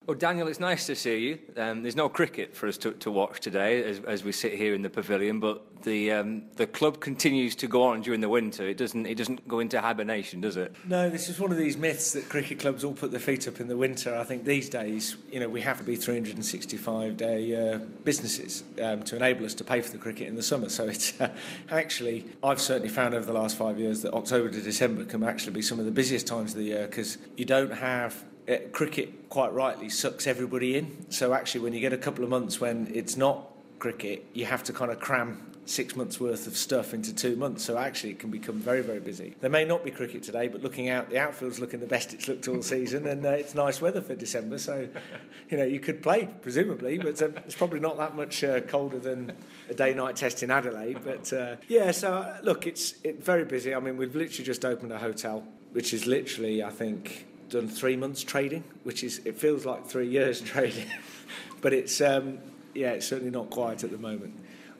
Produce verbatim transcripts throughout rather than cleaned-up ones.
Well, Daniel, it's nice to see you. Um, there's no cricket for us to, to watch today as, as we sit here in the pavilion, but the um, the club continues to go on during the winter. It doesn't it doesn't go into hibernation, does it? No, this is one of these myths that cricket clubs all put their feet up in the winter. I think these days, you know, we have to be three hundred sixty-five day uh, businesses um, to enable us to pay for the cricket in the summer. So it's uh, actually, I've certainly found over the last five years that October to December can actually be some of the busiest times of the year because you don't have... Uh, cricket, quite rightly, sucks everybody in. So actually, when you get a couple of months when it's not cricket, you have to kind of cram six months' worth of stuff into two months. So actually, it can become very, very busy. There may not be cricket today, but looking out, the outfield's looking the best it's looked all season, and uh, it's nice weather for December. So, you know, you could play, presumably, but um, it's probably not that much uh, colder than a day-night test in Adelaide. But, uh, yeah, so, uh, look, it's it, very busy. I mean, we've literally just opened a hotel, which is literally, I think... done three months trading, which is it feels like three years trading, but it's um, yeah, it's certainly not quiet at the moment.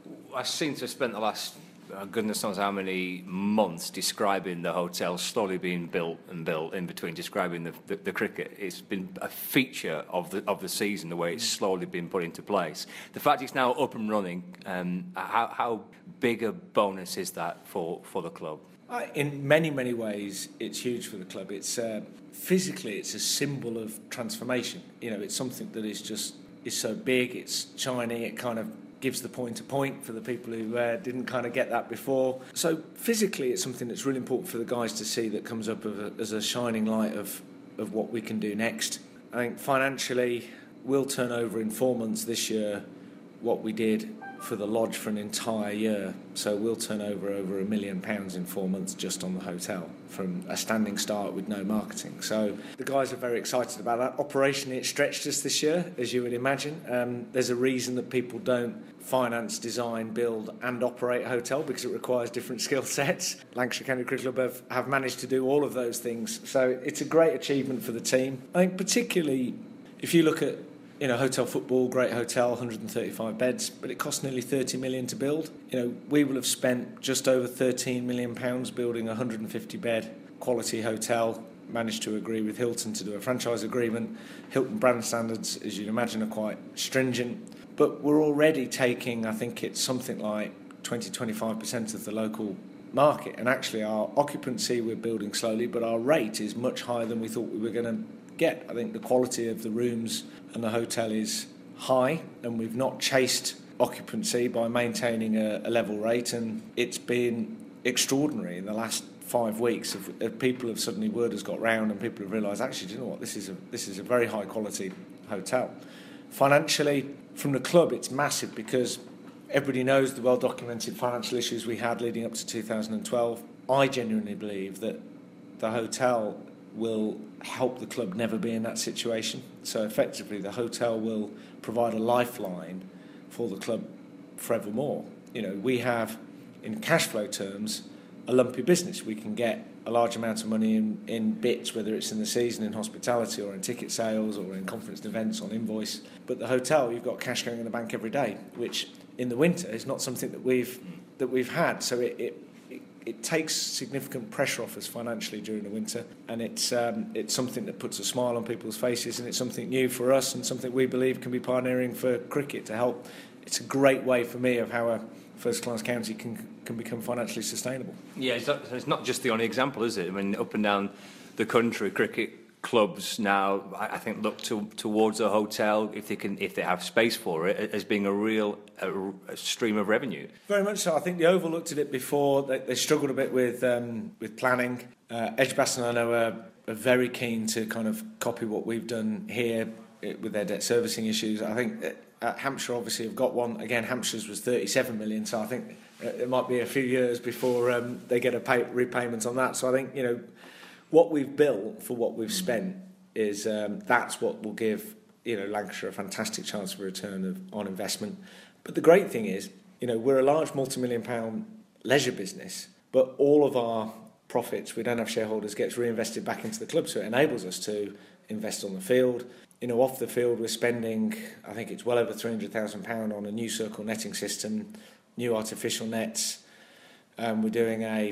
I seem to have spent the last uh, goodness knows how many months describing the hotel slowly being built and built in between describing the, the, the cricket. It's been a feature of the of the season, the way it's slowly been put into place. The fact it's now up and running, um, how, how big a bonus is that for, for the club? Uh, in many, many ways, it's huge for the club. It's uh, physically, it's a symbol of transformation. You know, it's something that is just is so big, it's shiny, it kind of gives the point to point for the people who uh, didn't kind of get that before. So physically, it's something that's really important for the guys to see that comes up of a, as a shining light of, of what we can do next. I think financially, we'll turn over in four months this year what we did for the lodge for an entire year. So we'll turn over over a million pounds in four months just on the hotel from a standing start with no marketing. So the guys are very excited about that. Operationally, it stretched us this year, as you would imagine. Um, there's a reason that people don't finance, design, build and operate a hotel because it requires different skill sets. Lancashire County Cricket Club have, have managed to do all of those things. So it's a great achievement for the team. I think particularly if you look at You know, hotel football, great hotel, one hundred thirty-five beds, but it cost nearly thirty million to build. You know, we will have spent just over thirteen million pounds building a one hundred fifty bed quality hotel. Managed to agree with Hilton to do a franchise agreement. Hilton brand standards, as you'd imagine, are quite stringent. But we're already taking, I think it's something like twenty to twenty-five percent of the local market. And actually our occupancy, we're building slowly, but our rate is much higher than we thought we were going to get. I think the quality of the rooms and the hotel is high, and we've not chased occupancy by maintaining a, a level rate, and it's been extraordinary in the last five weeks of, of people have suddenly word has got round and people have realised actually, do you know what, this is a this is a very high quality hotel. Financially, from the club, it's massive because everybody knows the well documented financial issues we had leading up to two thousand twelve. I genuinely believe that the hotel will help the club never be in that situation. So effectively the hotel will provide a lifeline for the club forevermore. You know, we have, in cash flow terms, a lumpy business. We can get a large amount of money in, in bits, whether it's in the season, in hospitality, or in ticket sales, or in conference and events, on invoice. But the hotel, you've got cash going in the bank every day, which in the winter is not something that we've that we've had. So it, it It takes significant pressure off us financially during the winter, and it's um, it's something that puts a smile on people's faces, and it's something new for us and something we believe can be pioneering for cricket to help. It's a great way for me of how a first-class county can can become financially sustainable. Yeah, it's not, it's not just the only example, is it? I mean, up and down the country, cricket clubs now, I think, look to, towards a hotel, if they can, if they have space for it, as being a real a, a stream of revenue. Very much so. I think the Oval looked at it before. They, they struggled a bit with um, with planning. Uh, Edgbaston, I know, are, are very keen to kind of copy what we've done here with their debt servicing issues. I think uh, Hampshire obviously have got one. Again, Hampshire's was thirty-seven million, so I think it might be a few years before um, they get a pay, repayment on that. So I think, you know, what we've built for what we've spent is um, that's what will give, you know, Lancashire a fantastic chance of a return of, on investment. But the great thing is, you know, we're a large multi-million pound leisure business, but all of our profits, we don't have shareholders, gets reinvested back into the club, so it enables us to invest on the field. You know, off the field, we're spending, I think it's well over three hundred thousand pounds on a new circle netting system, new artificial nets. Um, we're doing a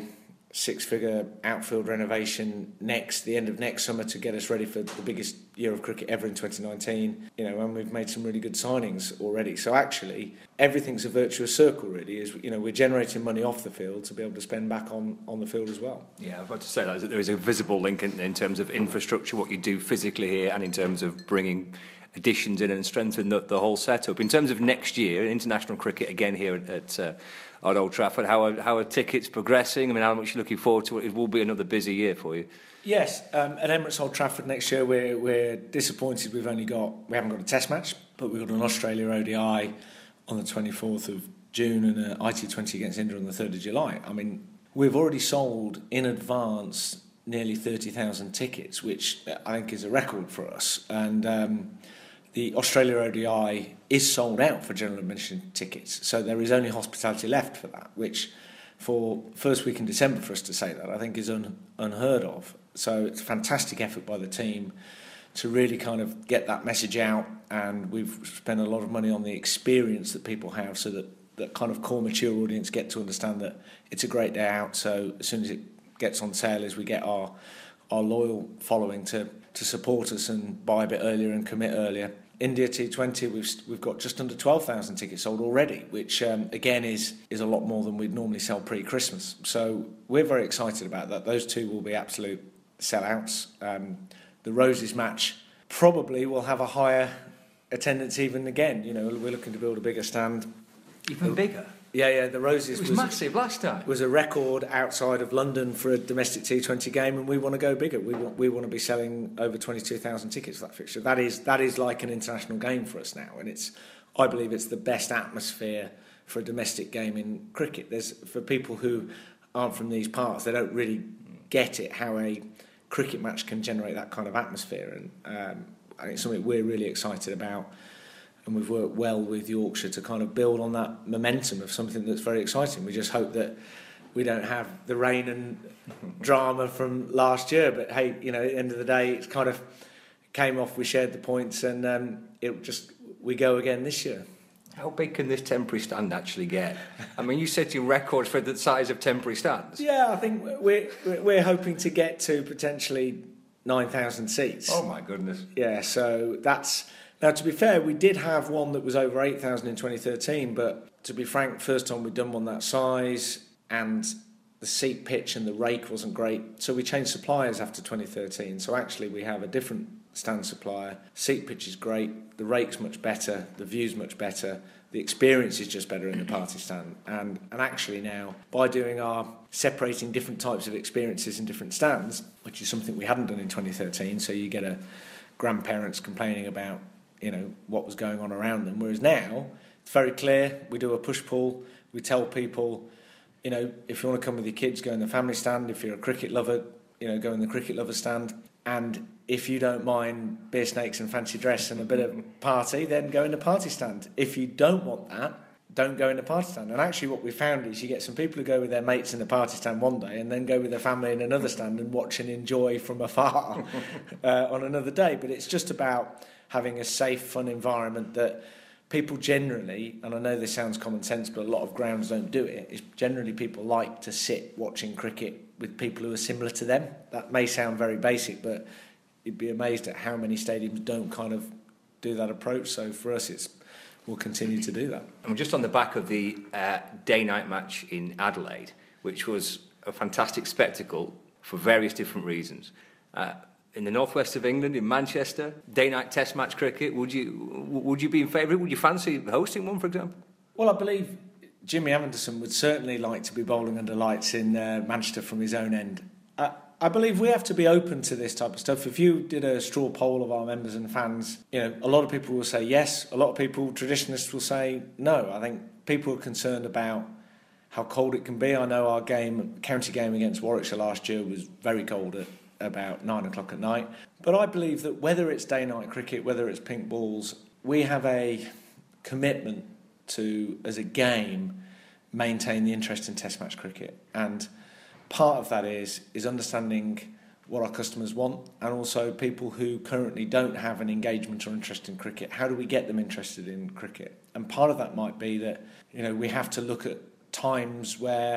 six-figure outfield renovation next, the end of next summer, to get us ready for the biggest year of cricket ever in twenty nineteen. You know, and we've made some really good signings already. So actually, everything's a virtuous circle, really. Is you know, we're generating money off the field to be able to spend back on, on the field as well. Yeah, I've got to say that there is a visible link in, in terms of infrastructure, what you do physically here, and in terms of bringing additions in and strengthen the, the whole setup. In terms of next year, international cricket again here at, at, uh, at Old Trafford, how are, how are tickets progressing? I mean, how much are you looking forward to it? It will be another busy year for you. Yes, um, at Emirates Old Trafford next year, we're, we're disappointed we've only got, we haven't got a test match, but we've got an Australia O D I on the twenty-fourth of June and an I T twenty against India on the third of July. I mean, we've already sold in advance nearly thirty thousand tickets, which I think is a record for us. And um, the Australia O D I is sold out for general admission tickets, so there is only hospitality left for that, which for first week in December for us to say that, I think is un, unheard of. So it's a fantastic effort by the team to really kind of get that message out, and we've spent a lot of money on the experience that people have, so that that kind of core mature audience get to understand that it's a great day out. So as soon as it gets on sale, as we get our our loyal following to to support us and buy a bit earlier and commit earlier. India T twenty, we've we've got just under twelve thousand tickets sold already, which um, again is is a lot more than we'd normally sell pre-Christmas. So we're very excited about that. Those two will be absolute sellouts. Um, the Roses match probably will have a higher attendance even again. You know, we're looking to build a bigger stand. Even bigger? Yeah, yeah, the Roses it was, was massive last time. Was a record outside of London for a domestic T twenty game, and we want to go bigger. We want we want to be selling over twenty-two thousand tickets for that fixture. That is that is like an international game for us now, and it's I believe it's the best atmosphere for a domestic game in cricket. There's for people who aren't from these parts, they don't really get it how a cricket match can generate that kind of atmosphere, and um, I think it's something we're really excited about. And we've worked well with Yorkshire to kind of build on that momentum of something that's very exciting. We just hope that we don't have the rain and drama from last year. But hey, you know, at the end of the day, it's kind of came off. We shared the points, and um, it just we go again this year. How big can this temporary stand actually get? I mean, you set your record for the size of temporary stands. Yeah, I think we're we're hoping to get to potentially nine thousand seats. Oh my goodness! Yeah, so that's. Now, to be fair, we did have one that was over eight thousand in twenty thirteen, but to be frank, first time we'd done one that size, and the seat pitch and the rake wasn't great, so we changed suppliers after twenty thirteen. So actually we have a different stand supplier. Seat pitch is great, the rake's much better, the view's much better, the experience is just better in the party stand. And, and actually now, by doing our separating different types of experiences in different stands, which is something we hadn't done in twenty thirteen, so you get a grandparents complaining about you know what was going on around them, whereas now it's very clear. We do a push pull, we tell people, you know if you want to come with your kids, go in the family stand. If you're a cricket lover, you know go in the cricket lover stand, and if you don't mind beer snakes and fancy dress and a bit of party, then go in the party stand. If you don't want that, don't go in the party stand. And actually what we found is you get some people who go with their mates in the party stand one day and then go with their family in another stand and watch and enjoy from afar uh, on another day. But it's just about having a safe, fun environment that people generally, and I know this sounds common sense, but a lot of grounds don't do it, is generally people like to sit watching cricket with people who are similar to them. That may sound very basic, but you'd be amazed at how many stadiums don't kind of do that approach. So for us, it's we'll continue to do that. And just on the back of the uh, day-night match in Adelaide, which was a fantastic spectacle for various different reasons, uh, in the northwest of England, in Manchester, day-night Test match cricket. Would you would you be in favour? Would you fancy hosting one, for example? Well, I believe Jimmy Anderson would certainly like to be bowling under lights in uh, Manchester from his own end. Uh, I believe we have to be open to this type of stuff. If you did a straw poll of our members and fans, you know, a lot of people will say yes. A lot of people, traditionalists, will say no. I think people are concerned about how cold it can be. I know our game, county game against Warwickshire last year was very cold at about nine o'clock at night. But I believe that whether it's day-night cricket, whether it's pink balls, we have a commitment to, as a game, maintain the interest in Test match cricket. And part of that is is understanding what our customers want, and also people who currently don't have an engagement or interest in cricket. How do we get them interested in cricket? And part of that might be that you know we have to look at times where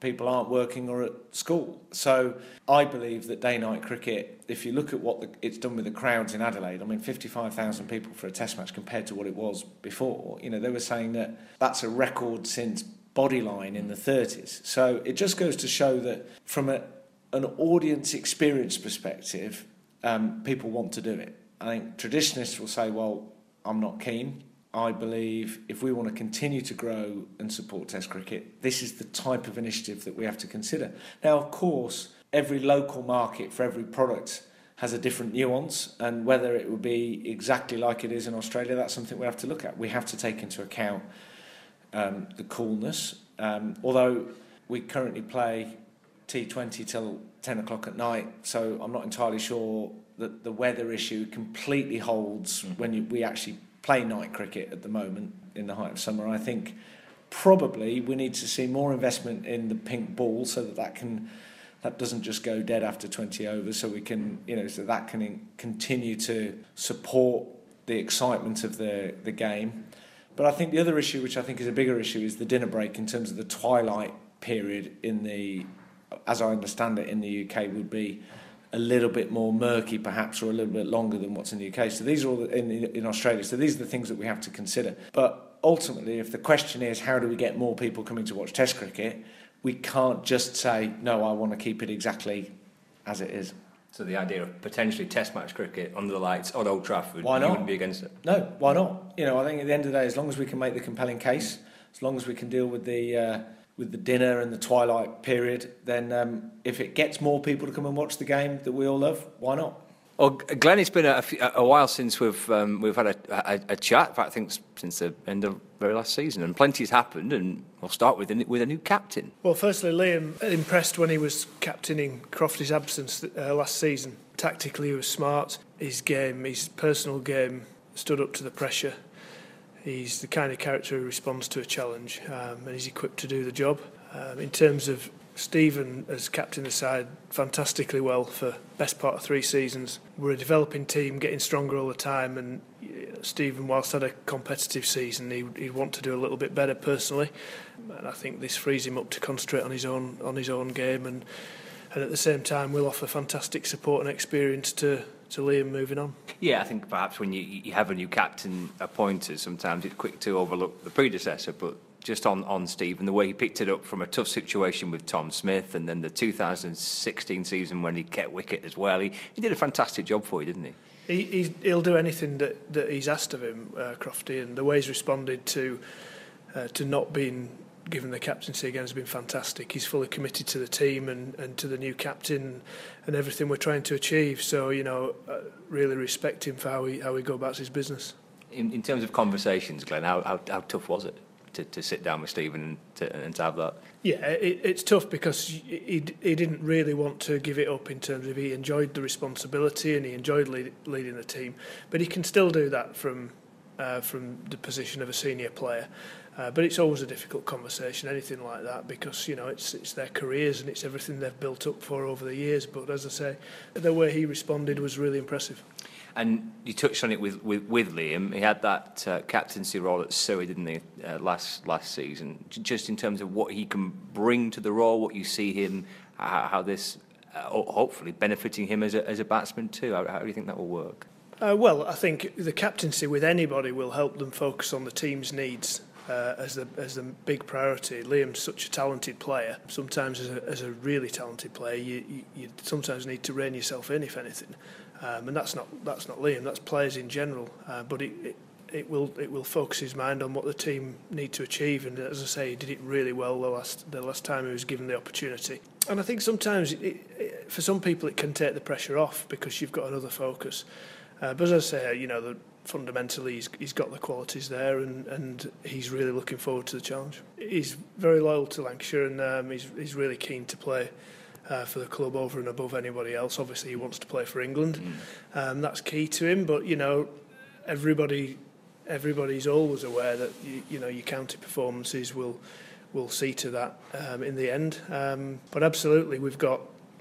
people aren't working or at school. So I believe that day-night cricket, if you look at what the, it's done with the crowds in Adelaide, I mean, fifty-five thousand people for a test match compared to what it was before, you know, they were saying that that's a record since Bodyline in the thirties. So it just goes to show that from a, an audience experience perspective, um, people want to do it. I think traditionalists will say, well, I'm not keen. I believe if we want to continue to grow and support Test cricket, this is the type of initiative that we have to consider. Now, of course, every local market for every product has a different nuance, and whether it will be exactly like it is in Australia, that's something we have to look at. We have to take into account um, the coolness. Um, although we currently play T twenty till ten o'clock at night, so I'm not entirely sure that the weather issue completely holds mm-hmm. when you, we actually play night cricket at the moment in the height of summer. I think probably we need to see more investment in the pink ball so that that can that doesn't just go dead after twenty overs, so we can, you know, so that can continue to support the excitement of the the game. But I think the other issue, which I think is a bigger issue, is the dinner break in terms of the twilight period in the, as I understand it, in the U K would be a little bit more murky perhaps, or a little bit longer than what's in the U K. So these are all the, in, in Australia. So these are the things that we have to consider. But ultimately, if the question is how do we get more people coming to watch Test cricket, we can't just say, no, I want to keep it exactly as it is. So the idea of potentially Test match cricket under the lights on Old Trafford, why not? You wouldn't be against it? No, why not? You know, I think at the end of the day, as long as we can make the compelling case, as long as we can deal with the uh, with the dinner and the twilight period, then um, if it gets more people to come and watch the game that we all love, why not? Well, Glenn, it's been a, a while since we've um, we've had a, a, a chat. In fact, I think since the end of the very last season, and plenty's happened. And we'll start with a, with a new captain. Well, firstly, Liam impressed when he was captaining Crofty's absence uh, last season. Tactically, he was smart. His game, his personal game, stood up to the pressure. He's the kind of character who responds to a challenge, um, and he's equipped to do the job. Um, in terms of Stephen as captain the side fantastically well for best part of three seasons. We're a developing team, getting stronger all the time, and Stephen, whilst had a competitive season, he, he'd want to do a little bit better personally, and I think this frees him up to concentrate on his own on his own game, and and at the same time we'll offer fantastic support and experience to to Liam moving on. Yeah, I think perhaps when you, you have a new captain appointed, sometimes it's quick to overlook the predecessor, but just on, on Steve and the way he picked it up from a tough situation with Tom Smith, and then the two thousand sixteen season when he kept wicket as well. He, he did a fantastic job for you, didn't he? he he's, he'll do anything that, that he's asked of him, uh, Crofty, and the way he's responded to uh, to not being given the captaincy again has been fantastic. He's fully committed to the team and, and to the new captain and everything we're trying to achieve. So, you know, uh, really respect him for how he, how he go about his business. In, in terms of conversations, Glenn, how, how, how tough was it? To, to sit down with Stephen and to, and to have that? Yeah, it, it's tough because he, he didn't really want to give it up in terms of he enjoyed the responsibility and he enjoyed lead, leading the team, but he can still do that from uh, from the position of a senior player. Uh, but it's always a difficult conversation, anything like that, because you know it's it's their careers and it's everything they've built up for over the years. But as I say, the way he responded was really impressive. And you touched on it with, with, with Liam. He had that uh, captaincy role at Surrey, didn't he, uh, last last season? Just in terms of what he can bring to the role, what you see him, how, how this uh, hopefully benefiting him as a, as a batsman too. How, how do you think that will work? Uh, well, I think the captaincy with anybody will help them focus on the team's needs uh, as the as the big priority. Liam's such a talented player. Sometimes as a, as a really talented player, you, you, you sometimes need to rein yourself in, if anything. Um, and that's not that's not Liam. That's players in general. Uh, but it, it it will it will focus his mind on what the team need to achieve. And as I say, he did it really well the last the last time he was given the opportunity. And I think sometimes it, it, for some people it can take the pressure off because you've got another focus. Uh, but as I say, you know, the, fundamentally he's, he's got the qualities there, and, and he's really looking forward to the challenge. He's very loyal to Lancashire, and um, he's he's really keen to play Uh, for the club over and above anybody else. Obviously he wants to play for England. Mm. Um, that's key to him, but you know everybody everybody's always aware that you, you know your county performances will will see to that um, in the end. Um, but absolutely we've got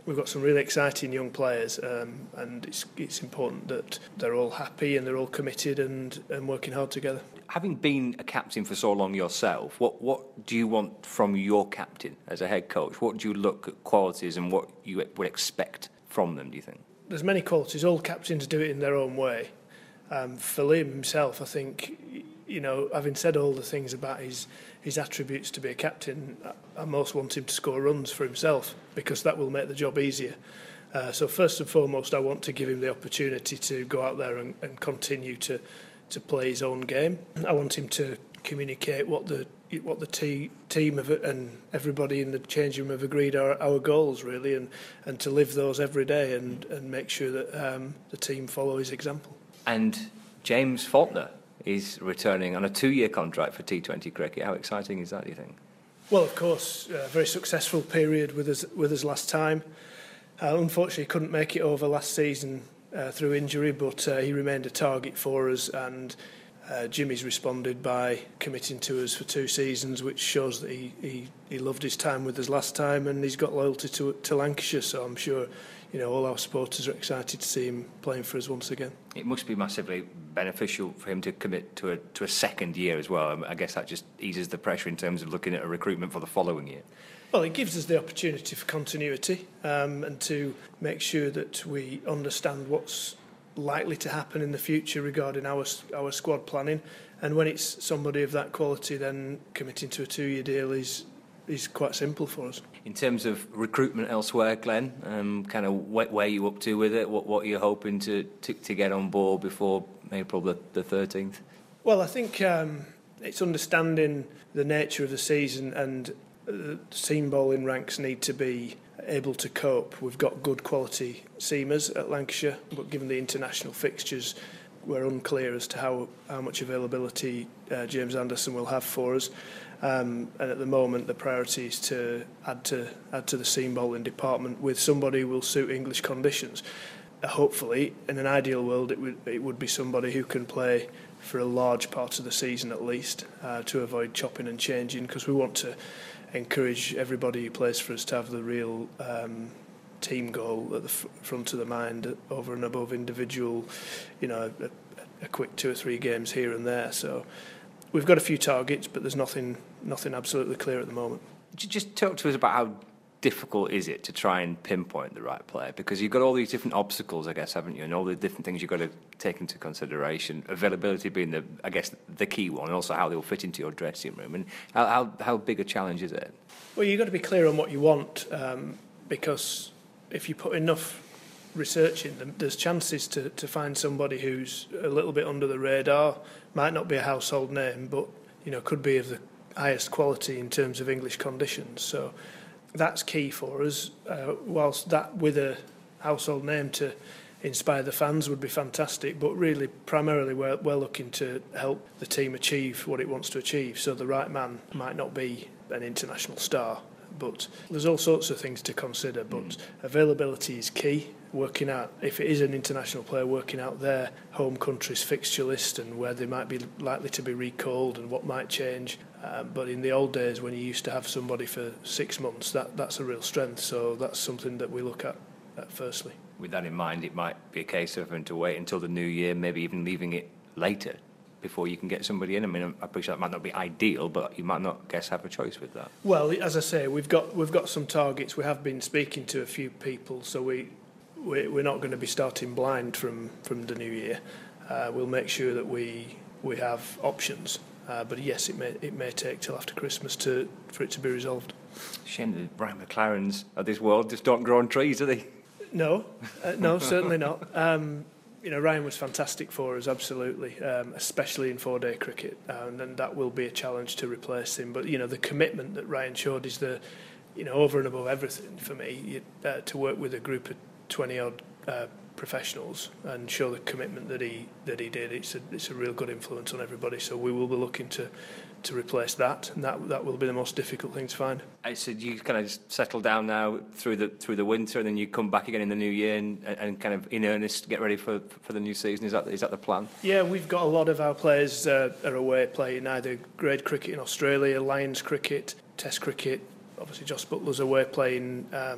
we've got some really exciting young players, um, and it's it's important that they're all happy and they're all committed and, and working hard together. Having been a captain for so long yourself, what, what do you want from your captain as a head coach? What do you look at qualities and what you would expect from them, do you think? There's many qualities. All captains do it in their own way. Um, for Liam himself, I think, you know, having said all the things about his his attributes to be a captain, I, I most want him to score runs for himself, because that will make the job easier. Uh, so first and foremost, I want to give him the opportunity to go out there and, and continue to to play his own game. I want him to communicate what the what the te- team have, and everybody in the changing room have agreed are our goals, really, and, and to live those every day and, and make sure that um, the team follow his example. And James Faulkner is returning on a two-year contract for T twenty cricket. How exciting is that, do you think? Well, of course, a very successful period with us with us last time. Uh, unfortunately, couldn't make it over last season uh, through injury, but uh, he remained a target for us, and uh, Jimmy's responded by committing to us for two seasons, which shows that he, he, he loved his time with us last time, and he's got loyalty to, to Lancashire, so I'm sure, you know, all our supporters are excited to see him playing for us once again. It must be massively beneficial for him to commit to a to a second year as well. I guess that just eases the pressure in terms of looking at a recruitment for the following year. Well, it gives us the opportunity for continuity um, and to make sure that we understand what's likely to happen in the future regarding our our squad planning. And when it's somebody of that quality, then committing to a two-year deal is is quite simple for us. In terms of recruitment elsewhere, Glenn, um, kind of where, where are you up to with it? What, what are you hoping to, to, to get on board before April the, the thirteenth? Well, I think um, it's understanding the nature of the season, and the seam bowling ranks need to be able to cope. We've got good quality seamers at Lancashire, but given the international fixtures, we're unclear as to how, how much availability uh, James Anderson will have for us. Um, and at the moment, the priority is to add to add to the seam bowling department with somebody who will suit English conditions. Uh, hopefully, in an ideal world, it would it would be somebody who can play for a large part of the season at least, uh, to avoid chopping and changing, because we want to encourage everybody who plays for us to have the real um, team goal at the f- front of the mind, over and above individual, you know, a, a quick two or three games here and there. So we've got a few targets, but there's nothing nothing absolutely clear at the moment. Just talk to us about how difficult is it to try and pinpoint the right player, because you've got all these different obstacles, I guess, haven't you, and all the different things you've got to take into consideration, availability being the, I guess, the key one, and also how they'll fit into your dressing room. And how how, how big a challenge is it? Well, you've got to be clear on what you want, um, because if you put enough research in them, there's chances to, to find somebody who's a little bit under the radar, might not be a household name, but you know, could be of the highest quality in terms of English conditions. So that's key for us. Uh, whilst that with a household name to inspire the fans would be fantastic, but really primarily we're, we're looking to help the team achieve what it wants to achieve. So the right man might not be an international star, but there's all sorts of things to consider. But mm. availability is key. Working out, if it is an international player, working out their home country's fixture list and where they might be likely to be recalled and what might change. Um, but in the old days, when you used to have somebody for six months, that, that's a real strength. So that's something that we look at, at firstly. With that in mind, it might be a case of having to wait until the new year, maybe even leaving it later before you can get somebody in. I mean, I appreciate that might not be ideal, but you might not, guess, have a choice with that. Well, as I say, we've got we've got some targets. We have been speaking to a few people, so we. We're not going to be starting blind from, from the new year. Uh, we'll make sure that we we have options. Uh, but yes, it may it may take till after Christmas to for it to be resolved. Shame the Brian McLarens of this world just don't grow on trees, do they? No, uh, no, certainly not. Um, you know, Ryan was fantastic for us, absolutely, um, especially in four-day cricket, and, and that will be a challenge to replace him. But you know, the commitment that Ryan showed is the, you know, over and above everything for me. You, uh, to work with a group of twenty odd uh, professionals and show the commitment that he that he did. It's a it's a real good influence on everybody. So we will be looking to to replace that, and that that will be the most difficult thing to find. I said you kind of just settle down now through the through the winter, and then you come back again in the new year and, and kind of in earnest get ready for for the new season. Is that is that the plan? Yeah, we've got a lot of our players uh, are away playing either grade cricket in Australia, Lions cricket, Test cricket. Obviously, Joss Butler's away playing um,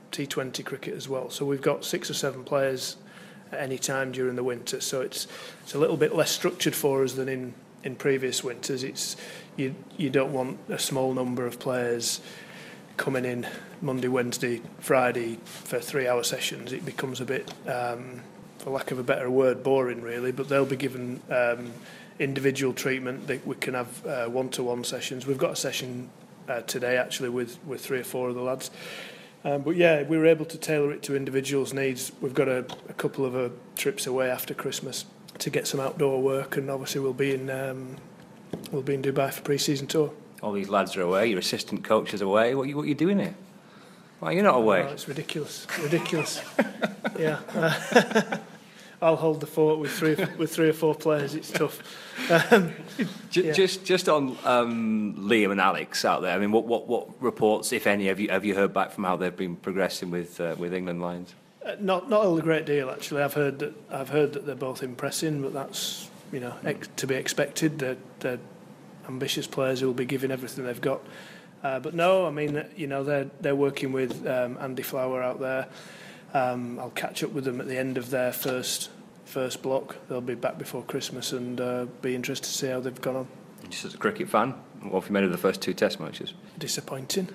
T twenty cricket as well. So we've got six or seven players at any time during the winter. So it's it's a little bit less structured for us than in, in previous winters. It's you you don't want a small number of players coming in Monday, Wednesday, Friday for three-hour sessions. It becomes a bit, um, for lack of a better word, boring really. But they'll be given um, individual treatment. They, we can have uh, one-to-one sessions. We've got a session uh, today actually with, with three or four of the lads. Um, but yeah, we were able to tailor it to individuals' needs. We've got a, a couple of uh, trips away after Christmas to get some outdoor work, and obviously we'll be in um, we'll be in Dubai for pre-season tour. All these lads are away. Your assistant coach is away. What are you, what are you doing here? Why are you not away? Oh, it's ridiculous, ridiculous. yeah, uh, I'll hold the fort with three with three or four players. It's tough. Um, just, yeah. just, just on um, Liam and Alex out there. I mean, what, what, what reports, if any, have you have you heard back from how they've been progressing with uh, with England Lions? Uh, not not a great deal actually. I've heard that I've heard that they're both impressing, but that's you know ex- to be expected. They're, they're ambitious players who will be giving everything they've got. Uh, but no, I mean you know they're they're working with um, Andy Flower out there. Um, I'll catch up with them at the end of their first first block. They'll be back before Christmas and uh, be interested to see how they've gone on. Just as a cricket fan, what have you made of the first two Test matches? Disappointing.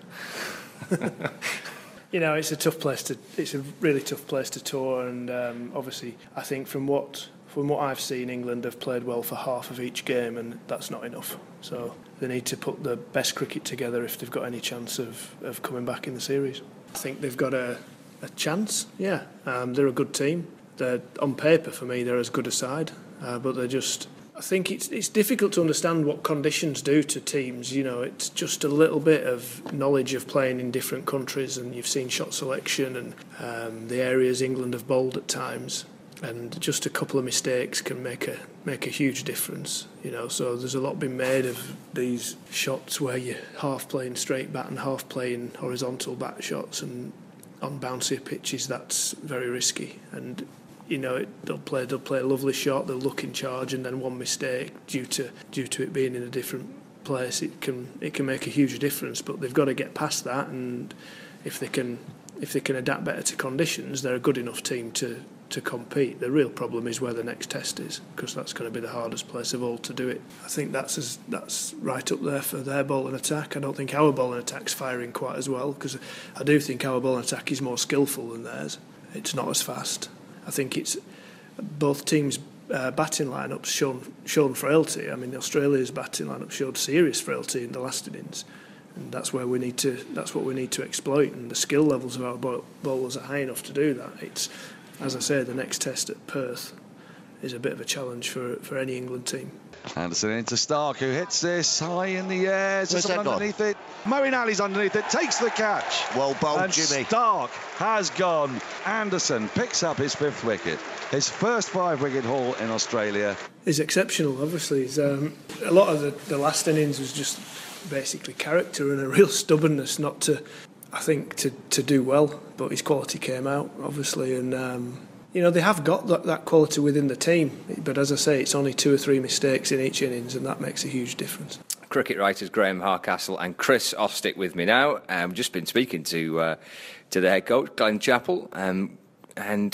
You know, it's a tough place to. It's a really tough place to tour, and um, obviously, I think from what from what I've seen, England have played well for half of each game, and that's not enough. So they need to put the best cricket together if they've got any chance of, of coming back in the series. I think they've got a, a chance. Yeah, um, they're a good team. They're on paper for me, they're as good a side, uh, but they're just. I think it's it's difficult to understand what conditions do to teams. You know, it's just a little bit of knowledge of playing in different countries, and you've seen shot selection and um, the areas England have bowled at times, and just a couple of mistakes can make a make a huge difference. You know, so there's a lot been made of these shots where you're half playing straight bat and half playing horizontal bat shots, and on bouncier pitches that's very risky. And you know, it, they'll play they'll play a lovely shot, they'll look in charge, and then one mistake due to due to it being in a different place, it can it can make a huge difference. But they've got to get past that, and if they can if they can adapt better to conditions, they're a good enough team to to compete. The real problem is where the next test is, because that's going to be the hardest place of all to do it. I think that's as, that's right up there for their bowling attack. I don't think our bowling attack's firing quite as well, because I do think our bowling attack is more skillful than theirs. It's not as fast. I think it's both teams' uh, batting lineups shown shown frailty. I mean, Australia's batting lineup showed serious frailty in the last innings, and that's where we need to. That's what we need to exploit. And the skill levels of our bowl- bowlers are high enough to do that. It's, as I say, the next test at Perth is a bit of a challenge for for any England team. Anderson into Stark, who hits this high in the air. Is someone underneath it? Moeen Ali's underneath it, takes the catch. Well bowled, and Jimmy. Stark has gone. Anderson picks up his fifth wicket. His first five-wicket haul in Australia. He's exceptional, obviously. He's, um, a lot of the, the last innings was just basically character and a real stubbornness not to, I think, to, to do well. But his quality came out, obviously, and... Um, You know, they have got that, that quality within the team, but as I say, it's only two or three mistakes in each innings, and that makes a huge difference. Cricket writers Graham Harcastle and Chris Ostick with me now. I've um, just been speaking to uh, to the head coach, Glenn Chappell, um, and,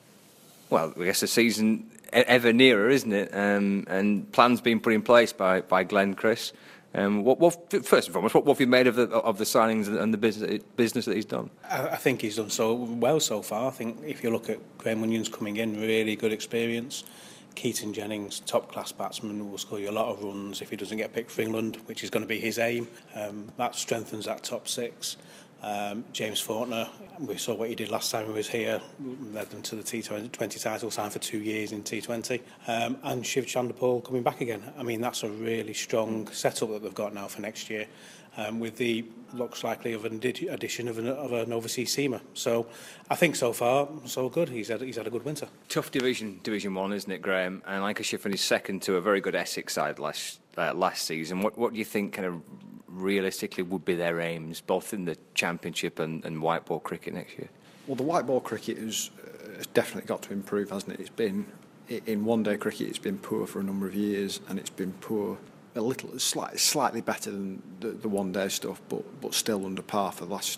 well, I guess the season ever nearer, isn't it? Um, and plans being put in place by, by Glenn, Chris. Um, what, what, first and foremost, what, what have you made of the, of the signings and the business, business that he's done? I, I think he's done so well so far. I think if you look at Graham Onions coming in, really good experience. Keaton Jennings, top-class batsman, who will score you a lot of runs if he doesn't get picked for England, which is going to be his aim. Um, that strengthens that top six. Um, James Faulkner, we saw what he did last time he was here, led them to the T twenty title, signed for two years in T twenty, um, and Shiv Chanderpaul coming back again. I mean, that's a really strong setup that they've got now for next year, um, with the looks likely of an addition of an, of an overseas seamer. So I think so far, so good. He's had, he's had a good winter. Tough division, Division One, isn't it, Graham? And Lancashire finished second to a very good Essex side last uh, last season. What what do you think kind of realistically would be their aims, both in the Championship and, and white ball cricket next year? Well, the white ball cricket has, uh, has definitely got to improve, hasn't it? It's been, in one-day cricket, it's been poor for a number of years, and it's been poor, a little, slightly, slightly better than the, the one-day stuff, but but still under par for the last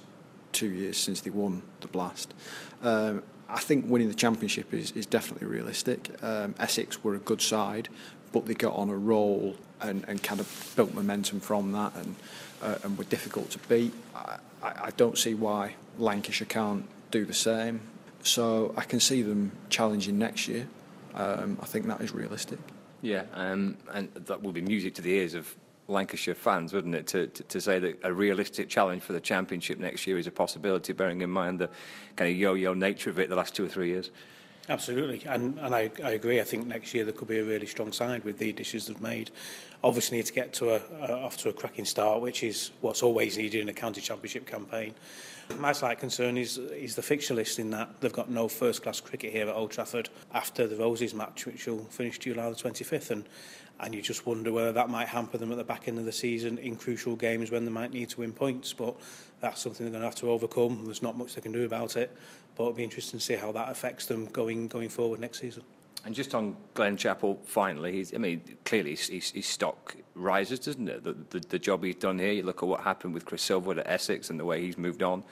two years since they won the Blast. Um, I think winning the Championship is, is definitely realistic. Um, Essex were a good side, but they got on a roll and, and kind of built momentum from that, and uh, and were difficult to beat. I, I don't see why Lancashire can't do the same. So I can see them challenging next year. Um, I think that is realistic. Yeah, um, and that will be music to the ears of Lancashire fans, wouldn't it, to, to, to say that a realistic challenge for the Championship next year is a possibility, bearing in mind the kind of yo-yo nature of it the last two or three years. Absolutely, and, and I, I agree. I think next year there could be a really strong side with the additions they've made. Obviously need to get to a, a, off to a cracking start, which is what's always needed in a county championship campaign. My slight concern is, is the fixture list, in that they've got no first-class cricket here at Old Trafford after the Roses match, which will finish July the twenty-fifth, and, and you just wonder whether that might hamper them at the back end of the season in crucial games when they might need to win points. But that's something they're going to have to overcome. There's not much they can do about it, but it'll be interesting to see how that affects them going going forward next season. And just on Glenn Chappell, finally, he's, I mean, clearly his, his stock rises, doesn't it? The, the, the job he's done here, you look at what happened with Chris Silverwood at Essex and the way he's moved on.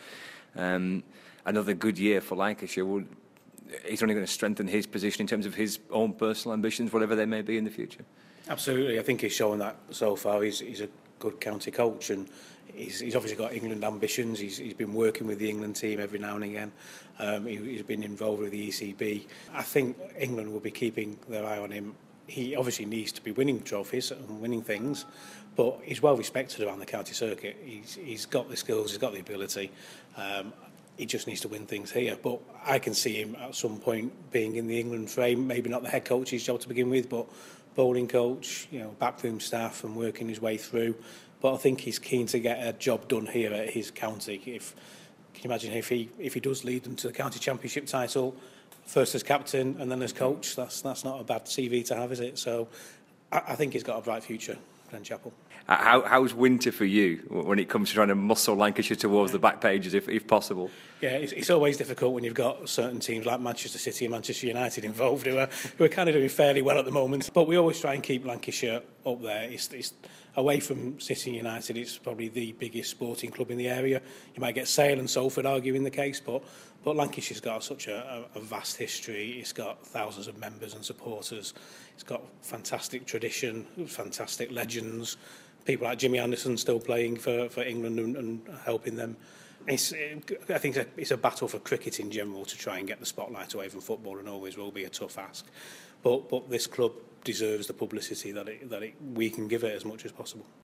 Um, another good year for Lancashire. Would, he's only going to strengthen his position in terms of his own personal ambitions, whatever they may be in the future. Absolutely. I think he's shown that so far. He's, he's a good county coach, and he's, he's obviously got England ambitions. He's, he's been working with the England team every now and again. Um, he, he's been involved with the E C B. I think England will be keeping their eye on him. He obviously needs to be winning trophies and winning things, but he's well respected around the county circuit. He's, he's got the skills, he's got the ability. Um, he just needs to win things here. But I can see him at some point being in the England frame, maybe not the head coach's job to begin with, but bowling coach, you know, backroom staff, and working his way through. But I think he's keen to get a job done here at his county. If can you imagine if he if he does lead them to the county championship title, first as captain and then as coach, that's that's not a bad C V to have, is it? So I, I think he's got a bright future, Glenn Chappell. How, how's winter for you when it comes to trying to muscle Lancashire towards the back pages, if, if possible? Yeah, it's, it's always difficult when you've got certain teams like Manchester City and Manchester United involved who are, who are kind of doing fairly well at the moment. But we always try and keep Lancashire up there. It's, it's away from City and United, it's probably the biggest sporting club in the area. You might get Sale and Salford arguing the case, but, but Lancashire's got such a, a vast history. It's got thousands of members and supporters. It's got fantastic tradition, fantastic legends. People like Jimmy Anderson still playing for, for England and, and helping them. It's, I think it's a, it's a battle for cricket in general to try and get the spotlight away from football, and always will be a tough ask. But, but this club deserves the publicity that, it, that it, we can give it as much as possible.